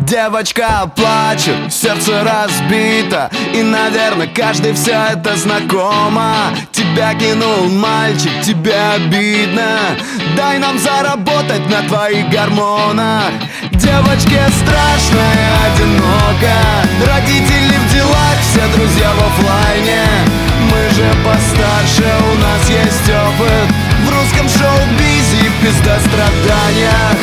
Девочка плачет, сердце разбито, и, наверное, каждый все это знакомо. Тебя кинул мальчик, тебе обидно. Дай нам заработать на твоих гормонах. Девочке страшно и одиноко. Родители в делах, все друзья в оффлайне. Мы же постарше, у нас есть опыт в русском шоу-бизе и пиздостраданиях.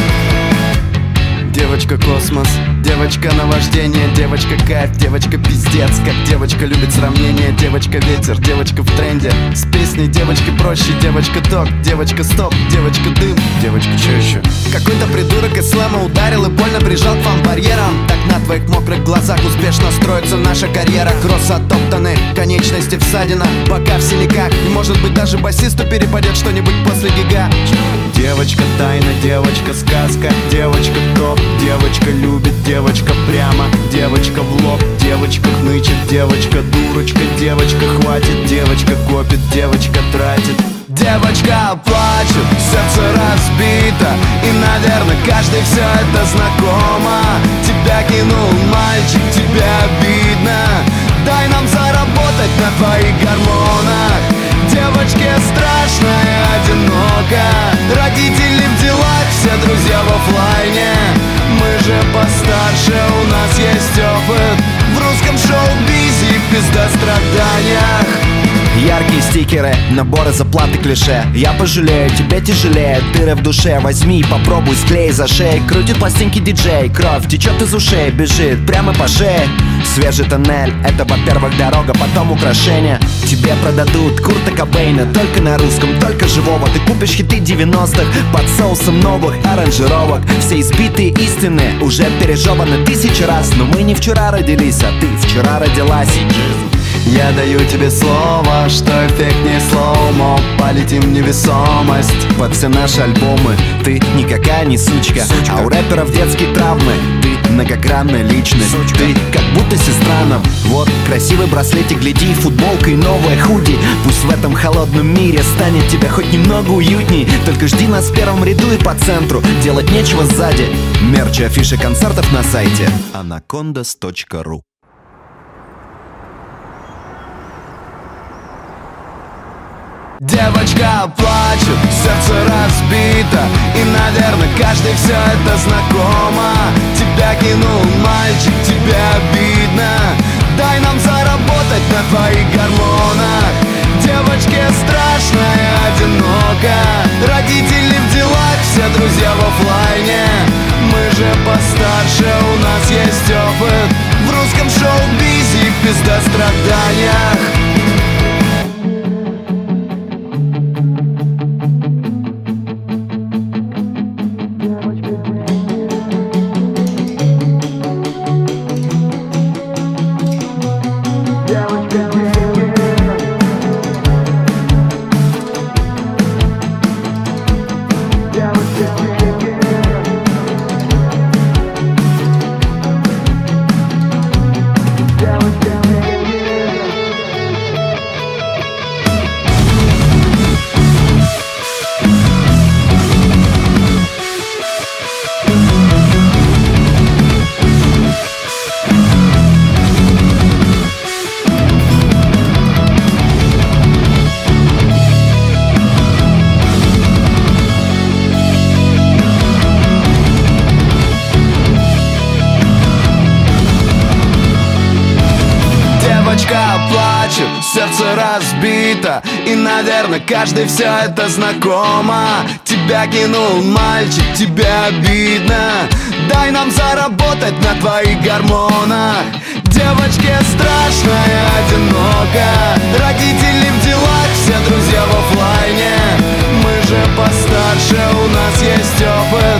Девочка космос, девочка наваждение, девочка кайф, девочка пиздец. Как девочка любит сравнение, девочка ветер, девочка в тренде. С песней девочки проще, девочка ток, девочка стоп, девочка дым, девочка чё еще? Какой-то придурок из слэма ударил и больно прижал к фан-барьерам. Так на твоих мокрых глазах успешно строится наша карьера. Кросс оттоптаны, конечности в ссадинах, бока в синяках. И может быть даже басисту перепадет что-нибудь после гига. Девочка тайна, девочка сказка, девочка топ. Девочка любит, девочка прямо, девочка в лоб. Девочка хнычет, девочка дурочка, девочка хватит, девочка копит, девочка тратит. Девочка плачет, сердце разбито, и, наверное, каждый все это знакомо. Тебя кинул мальчик, тебе обидно. Дай нам заработать на твоих гормонах. Девочке страшно и одиноко. Родители в делах, все друзья в оффлайне. Мы же постарше, у нас есть опыт в русском шоу-бизе и пиздостраданиях. Яркие стикеры, наборы заплаты клише. Я пожалею, тебе тяжелее, дыры в душе. Возьми и попробуй, склей за шеей. Крутит пластинки диджей, кровь течет из ушей, бежит прямо по шее. Свежий тоннель, это, во-первых, дорога, потом украшение. Тебе продадут Курта Кобейна, только на русском, только живого. Ты купишь хиты 90-х под соусом новых аранжировок. Все избитые истины уже пережеваны 1000 раз. Но мы не вчера родились, а ты вчера родилась. Я даю тебе слово, что эффект не слоумо. Полетим в невесомость под все наши альбомы. Ты никакая не сучка, а у рэперов детские травмы. Ты многогранная личность, ты как будто сестра нам. Вот красивый браслетик, гляди, футболка и новая худи. Пусть в этом холодном мире станет тебе хоть немного уютней. Только жди нас в первом ряду и по центру, делать нечего сзади. Мерч и афиши концертов на сайте anacondas.ru. Девочка плачет, сердце разбито, и, наверное, каждый все это знакомо. Тебя кинул мальчик, тебе обидно. Дай нам заработать на твоих гормонах. Девочке страшно и одиноко. Родители в делах, все друзья в оффлайне. Мы же постарше, у нас есть опыт в русском шоу-бизе и пиздостраданиях. Плачет, сердце разбито, и, наверное, каждый все это знакомо. Тебя кинул мальчик, тебе обидно. Дай нам заработать на твоих гормонах. Девочке страшно и одиноко. Родители в делах, все друзья в оффлайне. Мы же постарше, у нас есть опыт